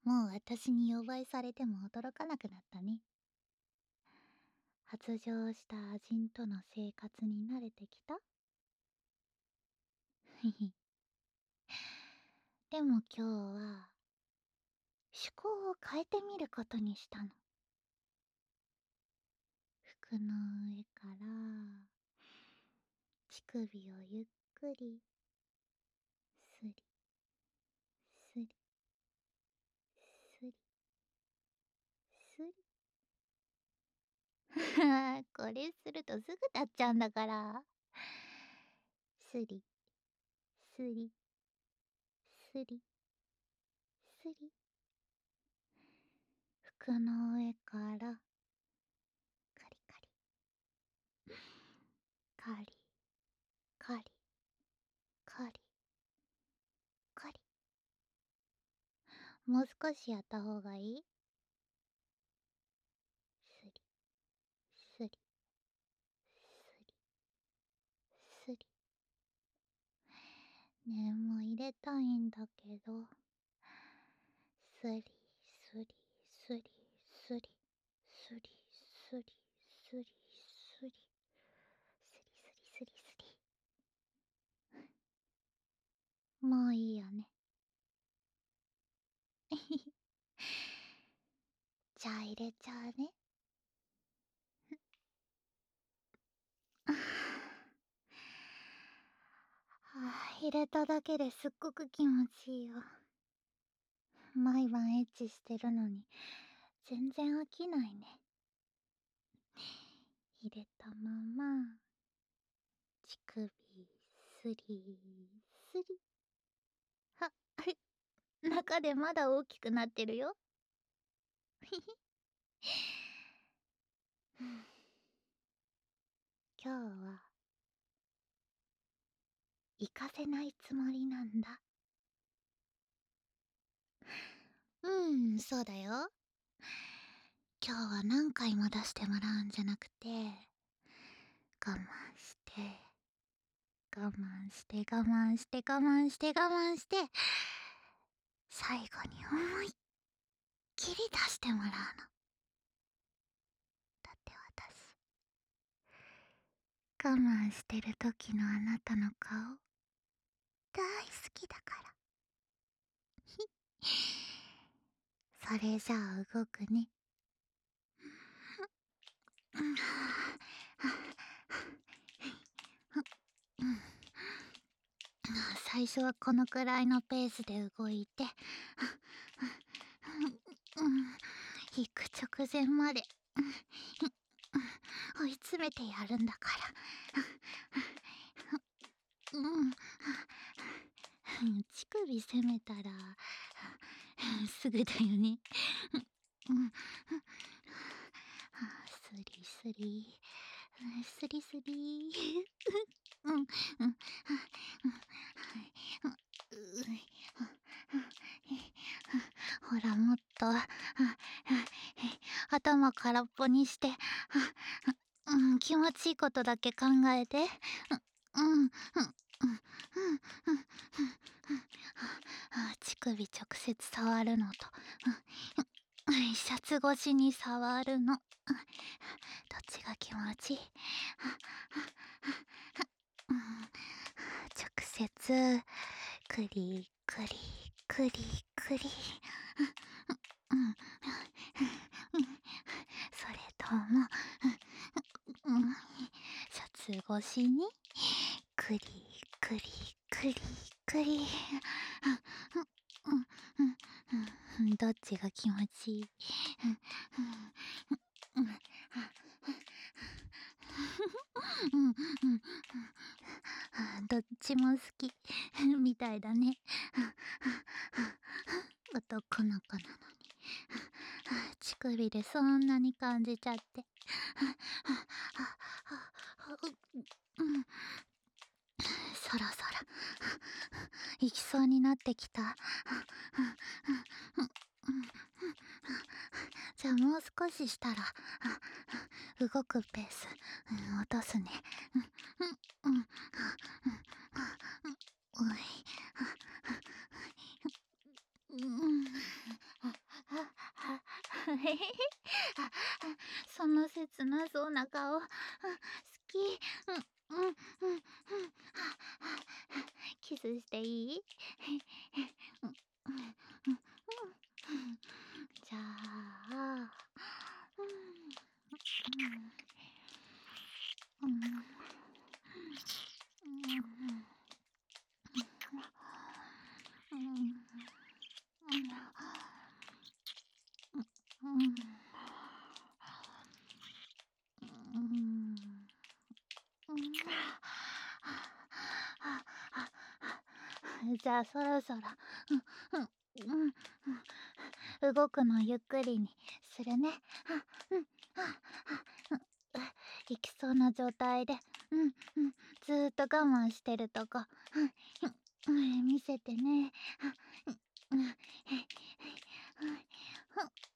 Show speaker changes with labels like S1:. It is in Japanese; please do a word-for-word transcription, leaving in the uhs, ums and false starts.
S1: もう私に予売されても驚かなくなったね。発情したアジンとの生活に慣れてきた？ひひ。でも今日は、趣向を変えてみることにしたの。服の上から、乳首をゆっくり、すり、すり、すり、すり。これするとすぐ立っちゃうんだから。すり、すり、すり、すり。服の上から、カリカリ。カリ、カリ、カリ、カリ。もう少しやった方がいい？すり、すり、すり、すり。ねえ、もう入れたいんだけど。すり、すり、すり、すり、すり、すり、すり、すり。すりすりすりすり。もういいよね。じゃあ入れちゃうね。はあ、入れただけですっごく気持ちいいよ。毎晩エッチしてるのに全然飽きないね。入れたまま乳首すりすり。は中でまだ大きくなってるよ。今日は行かせないつもりなんだ。うん、そうだよ。今日は何回も出してもらうんじゃなくて、我慢して、我慢して、我慢して、我慢して、我慢して、最後に思いっきり出してもらうの。だって私、我慢してる時のあなたの顔、大好きだから。それじゃあ動くね。最初はこのくらいのペースで動いて、行く直前まで追い詰めてやるんだから。うん。乳首攻めたらすぐだよね。うん。スリスリスリスリ。うんうんほらもっと頭空っぽにして、うん、気持ちいいことだけ考えて。うんうんうんうん乳首直接触るのと、シャツ越しに触るの、どっちが気持ちいい？直接クリクリクリクリ、それともシャツ越しにクリクリクリクリ、どっちが気持ちいい？どっちも好きみたいだね。男の子なのに乳首でそんなに感じちゃって。そろそろ行きそうになってきた。じゃあもう少ししたら動くペース落とすね。おい。 あ、その切なそうな顔、うん、好き。うん、うん、うん、うん。キスしていい？うん、うん、うん、うん。じゃあ、うん、うん、うん、うん、うん、うん、うん、うん。うん、じゃあそろそろ、うん、うん、うん、動くのゆっくりにするね。うん、うん、うん、行きそうな状態で、うん、うん、ずーっと我慢してるとこ、うん、うん、見せてね。うん、うん、